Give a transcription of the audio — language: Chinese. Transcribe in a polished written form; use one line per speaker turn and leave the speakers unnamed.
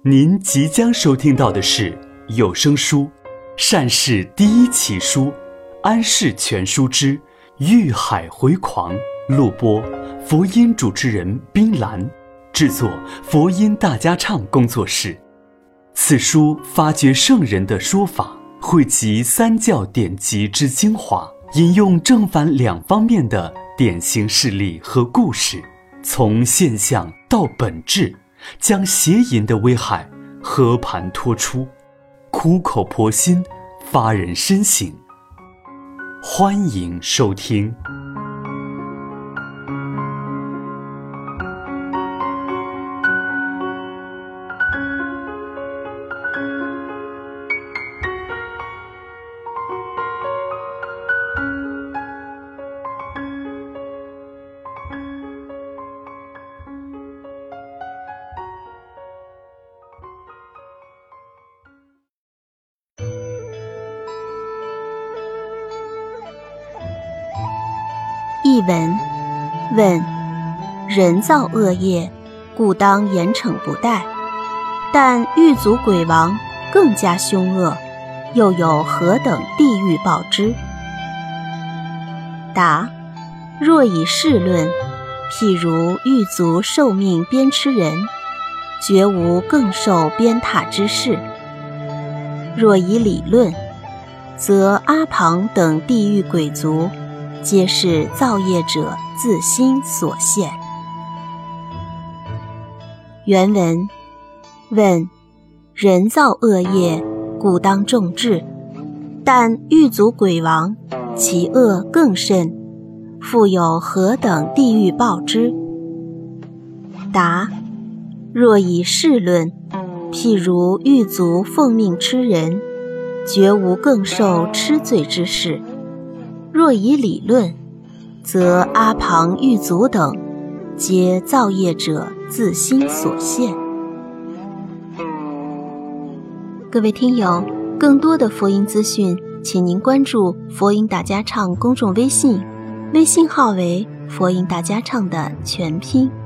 您即将收听到的是有声书《善氏第一奇书·安氏全书之欲海回狂》，录播佛音主持人冰兰，制作佛音大家唱工作室。此书发掘圣人的说法，汇集三教典籍之精华，引用正反两方面的典型事例和故事，从现象到本质，将邪淫的危害和盘托出，苦口婆心，发人深省。欢迎收听。
译文：问，人造恶业，故当严惩不贷，但狱卒鬼王更加凶恶，又有何等地狱报之？答：若以事论，譬如狱卒受命鞭笞人，绝无更受鞭挞之事；若以理论，则阿旁等地狱鬼卒皆是造业者自心所现。原文：问，人造恶业，故当重治，但狱卒鬼王其恶更甚，复有何等地狱报之？答：若以事论，譬如狱卒奉命吃人，绝无更受吃罪之事；若以理论，则阿旁狱卒等皆造业者自心所现。各位听友，更多的佛音资讯，请您关注佛音大家唱公众微信，微信号为佛音大家唱的全拼。